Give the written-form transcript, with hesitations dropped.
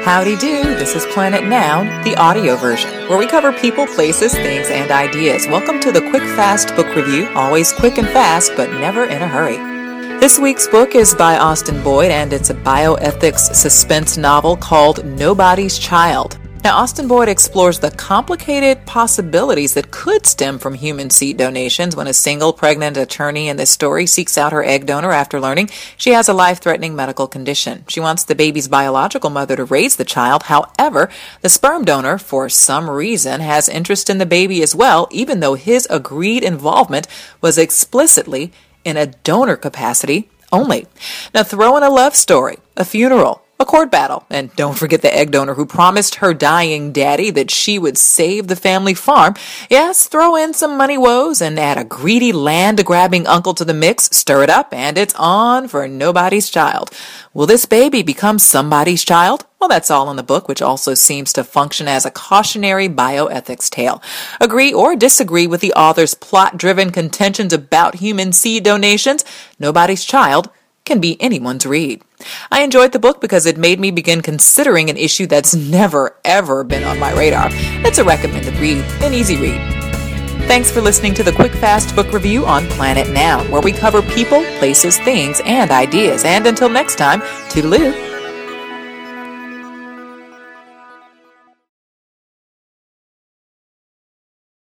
Howdy do, this is Planet Noun, the audio version, where we cover people, places, things, and ideas. Welcome to the Quick Fast Book Review, always quick and fast, but never in a hurry. This week's book is by Austin Boyd, and it's a bioethics suspense novel called Nobody's Child. Now, Austin Boyd explores the complicated possibilities that could stem from human seed donations when a single pregnant attorney in this story seeks out her egg donor after learning she has a life-threatening medical condition. She wants the baby's biological mother to raise the child. However, the sperm donor, for some reason, has interest in the baby as well, even though his agreed involvement was explicitly in a donor capacity only. Now, throw in a love story, a funeral, a court battle, and don't forget the egg donor who promised her dying daddy that she would save the family farm. Yes, throw in some money woes and add a greedy land-grabbing uncle to the mix, stir it up, and it's on for Nobody's Child. Will this baby become somebody's child? Well, that's all in the book, which also seems to function as a cautionary bioethics tale. Agree or disagree with the author's plot-driven contentions about human seed donations? Nobody's Child can be anyone's read. I enjoyed the book because it made me begin considering an issue that's never, ever been on my radar. It's a recommended read, an easy read. Thanks for listening to the Quick Fast Book Review on Planet Noun, where we cover people, places, things, and ideas. And until next time, toodaloo.